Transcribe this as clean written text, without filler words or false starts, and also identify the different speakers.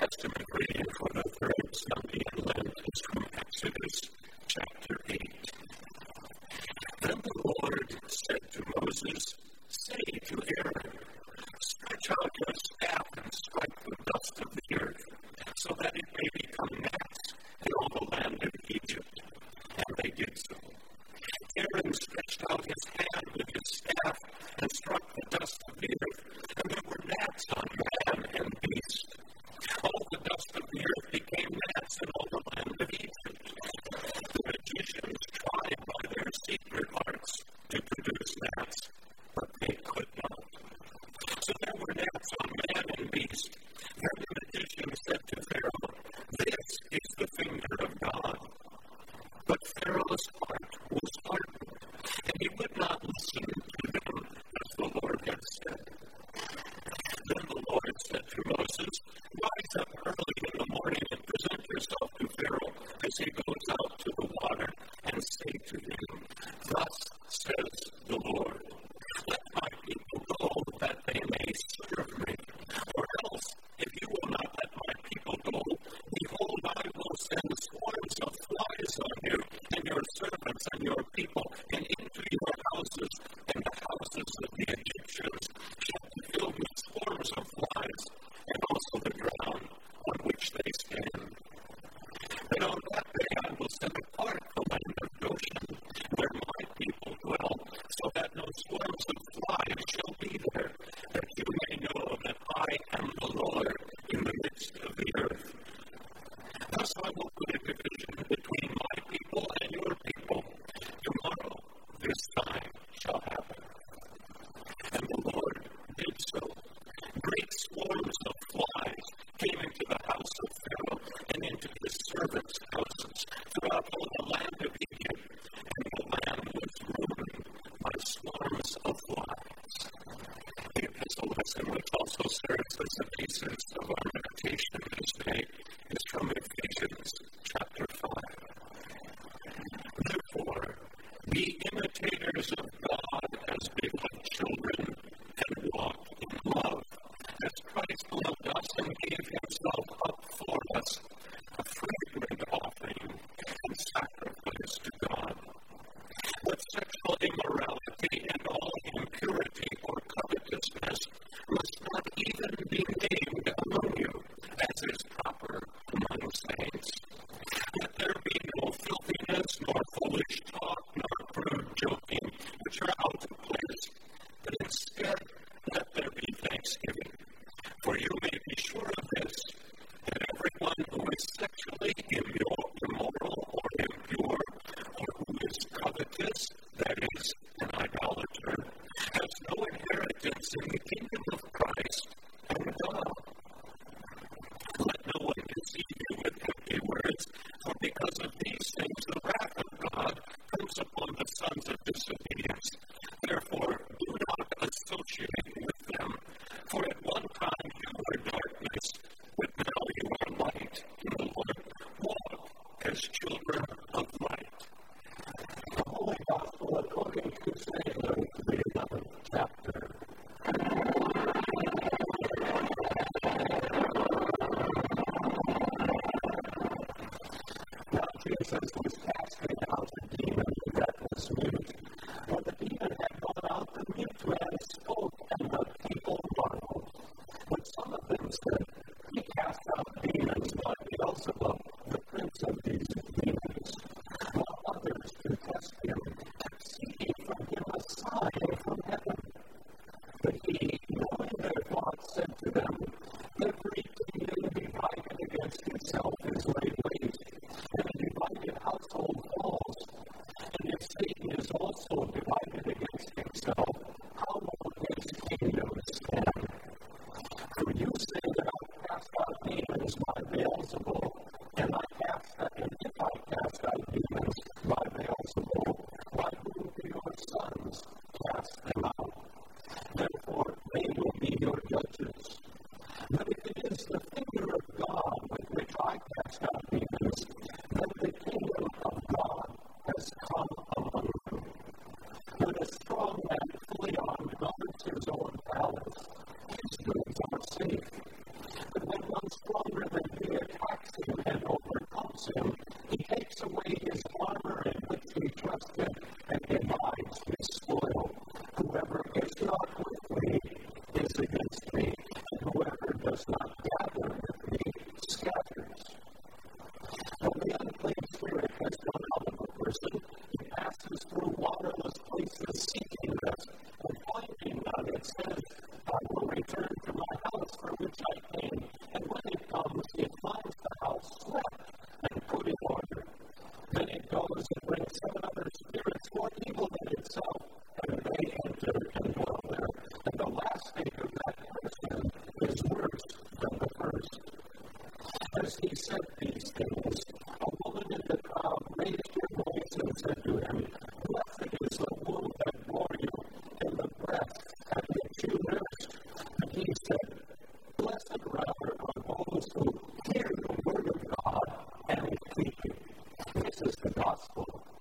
Speaker 1: Testament reading for the third Sunday in Lent is from Exodus chapter 8. Then the Lord said to Moses, "Say to Aaron, stretch out your staff and strike the dust of the earth, so that it may become gnats in all the land of Egypt." And they did so. Aaron stretched out his hand with his staff and struck the dust of the earth, and there were gnats on man and beast. All the dust of the earth became gnats in all the land of Egypt. The magicians tried by their secret arts to produce gnats, but they could not. So there were gnats on man and beast. Then the magician said to Pharaoh, "This is the finger of God." But Pharaoh's heart was hardened, and he would not listen to them as the Lord had said. Then the Lord said to Moses, "Rise up early in the morning and present yourself to Pharaoh as he goes out to the water, and say to him, 'Thus says the Lord, let my people go that they may serve me. Or else, if you will not let my people go, behold, I will send swarms of flies on you and your servants and your people, and into your houses, and the houses of the Egyptians shall be filled with swarms of flies, and also the ground on which they stand. And on that day I will set apart the land of Goshen, where my people dwell, so that no swarms of flies shall be there, that you may know that I am the Lord in the midst of the earth. Thus I will put a division between my people and your people. Tomorrow this time shall happen." And the Lord did so. Great swarms of flies came into the house of Pharaoh and into his servants' houses throughout all the land of Egypt, and the land was ruined by swarms of flies. The epistle lesson, which also serves as the basis of our meditation this day, is from Ephesians chapter 5. "Therefore, be imitators of God as beloved children, and walk in love, as Christ loved us and gave himself up for us, a fragrant offering and sacrifice to God. But sexual immorality and all impurity or covetousness must not even be named among you, as is proper among saints. Let there be no filthiness, nor foolish talk, nor crude joking, which are out of place, but instead let there be thanksgiving. For you may be sure of this, that everyone who is sexually immoral or impure, or who is covetous, that is, an idolater, has no inheritance in the kingdom of Christ and God. Let no one deceive you with empty words, for because of these things the wrath of God comes upon the sons of disobedience. Therefore, do not associate with them. For at one time you were darkness, but now you are light in the Lord. Walk as children of light." The Holy Gospel according to St. Luke, the 11th chapter. Now Jesus was casting out a demon that was mute. For the demon had gone out, the mute man spoke, and the people marveled. But some of them said, "He cast out demons by Beelzebub, the prince of these demons." While others, to test him, kept seeking from him a sign from heaven. But he, knowing their thoughts, said to them, "Every kingdom divided against itself is laid waste, and a divided household follows him. He takes away his armor in which he trusted and divides his spoil. Whoever is not with me is against me, and whoever does not gather with me scatters. When the unclean spirit has gone out of a person, he passes through waterless places seeking rest, and finding none, it says, I will return to my house for which I came. And when it comes, it finds the house swept and put in order. Then it goes and brings 7 other spirits more evil than itself, and they enter and dwell there. And the last state of that person is worse than the first. As he said these things, a woman in the crowd raised her voice and said to him, Blessed is the womb that bore you, and the breast at which you nursed. And he said, Blessed rather are those who hear the word of God and keep it. This is the gospel